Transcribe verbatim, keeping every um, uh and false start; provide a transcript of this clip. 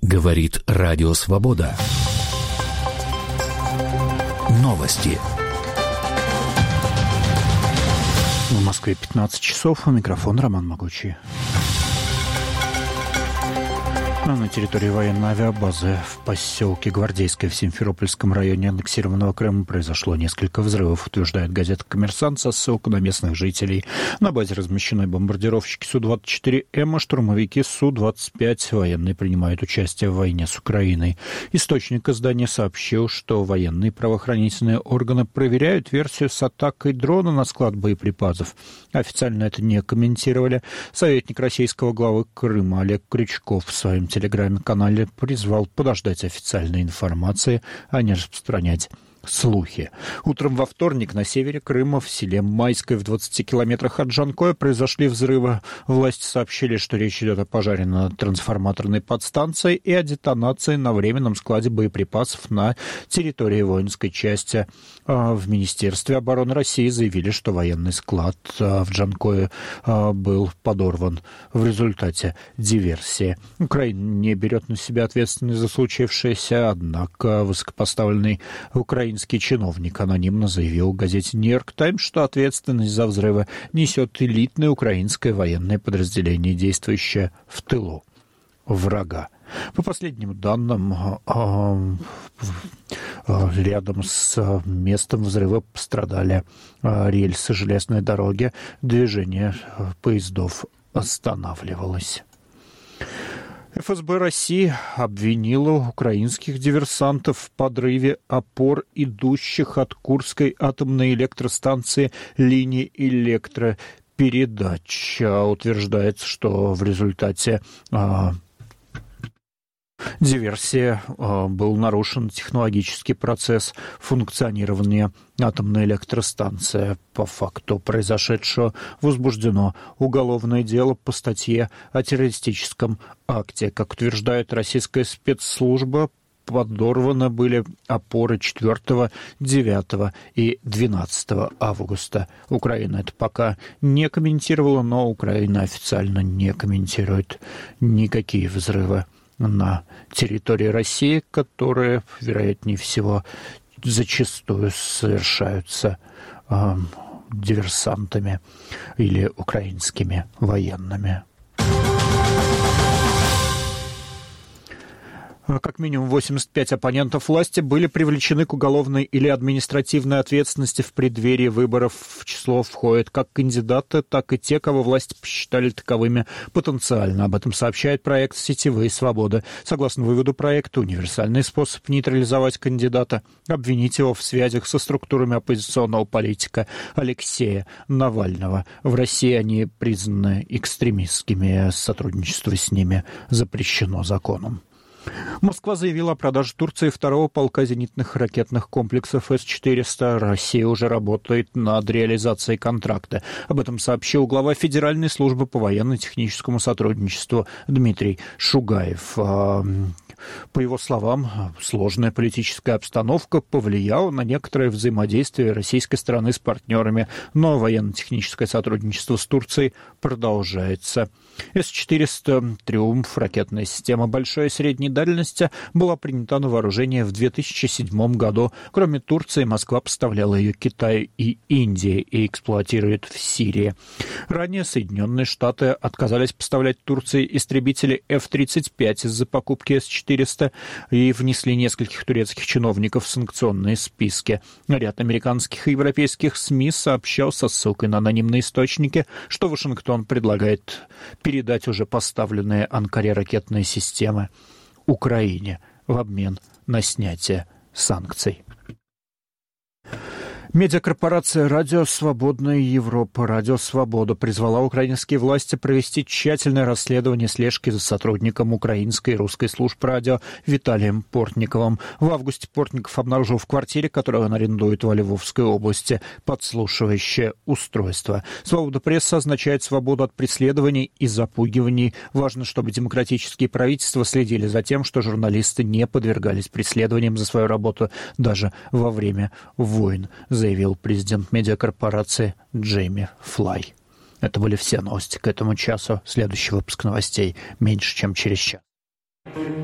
Говорит Радио Свобода. Новости. В Москве пятнадцать часов. У микрофона Роман Могучий. На территории военной авиабазы в поселке Гвардейское в Симферопольском районе аннексированного Крыма произошло несколько взрывов, утверждает газета «Коммерсант» со ссылкой на местных жителей. На базе размещены бомбардировщики Су двадцать четыре М, а штурмовики Су двадцать пять. Военные принимают участие в войне с Украиной. Источник издания сообщил, что военные правоохранительные органы проверяют версию с атакой дрона на склад боеприпасов. Официально это не комментировали. Советник российского главы Крыма Олег Крючков в своем телеграм-канале призвал подождать официальной информации, а не распространять слухи. Утром во вторник на севере Крыма, в селе Майское, в двадцати километрах от Джанкоя, произошли взрывы. Власти сообщили, что речь идет о пожаре на трансформаторной подстанции и о детонации на временном складе боеприпасов на территории воинской части. В Министерстве обороны России заявили, что военный склад в Джанкое был подорван в результате диверсии. Украина не берет на себя ответственность за случившееся, однако высокопоставленный украинский чиновник анонимно заявил газете «Нью-Йорк Таймс», что ответственность за взрывы несет элитное украинское военное подразделение, действующее в тылу врага. По последним данным, рядом с местом взрыва пострадали рельсы железной дороги, движение поездов останавливалось. эф эс бэ России обвинила украинских диверсантов в подрыве опор, идущих от Курской атомной электростанции линии электропередач. Утверждается, что в результате а, диверсии а, был нарушен технологический процесс функционирования атомной электростанции. По факту произошедшего возбуждено уголовное дело по статье о террористическом акте. Как утверждает российская спецслужба, подорваны были опоры четвёртого, девятого и двенадцатого августа. Украина это пока не комментировала, но Украина официально не комментирует никакие взрывы на территории России, которые, вероятнее всего, зачастую совершаются э, диверсантами или украинскими военными. Как минимум восемьдесят пять оппонентов власти были привлечены к уголовной или административной ответственности в преддверии выборов. В число входят как кандидаты, так и те, кого власти посчитали таковыми потенциально. Об этом сообщает проект «Сетевые свободы». Согласно выводу проекта, универсальный способ нейтрализовать кандидата — обвинить его в связях со структурами оппозиционного политика Алексея Навального. В России они признаны экстремистскими, сотрудничество с ними запрещено законом. Москва заявила о продаже Турции второго полка зенитных ракетных комплексов С четыреста. Россия уже работает над реализацией контракта. Об этом сообщил глава Федеральной службы по военно-техническому сотрудничеству Дмитрий Шугаев. По его словам, сложная политическая обстановка повлияла на некоторое взаимодействие российской стороны с партнерами, но военно-техническое сотрудничество с Турцией продолжается. С четыреста «Триумф», ракетная система большой и средней дальности, была принята на вооружение в две тысячи седьмом году. Кроме Турции, Москва поставляла ее Китаю и Индии и эксплуатирует в Сирии. Ранее Соединенные Штаты отказались поставлять Турции истребители эф тридцать пять из-за покупки С четыреста и внесли нескольких турецких чиновников в санкционные списки. Ряд американских и европейских СМИ сообщал со ссылкой на анонимные источники, что Вашингтон предлагает передать уже поставленные Анкаре ракетные системы Украине в обмен на снятие санкций. Медиакорпорация «Радио Свободная Европа», «Радио Свобода» призвала украинские власти провести тщательное расследование слежки за сотрудником украинской и русской служб радио Виталием Портниковым. В августе Портников обнаружил в квартире, которую он арендует во Львовской области, подслушивающее устройство. Свобода прессы означает свободу от преследований и запугиваний. Важно, чтобы демократические правительства следили за тем, что журналисты не подвергались преследованиям за свою работу даже во время войн, заявил президент медиакорпорации Джейми Флай. Это были все новости к этому часу. Следующий выпуск новостей меньше, чем через час.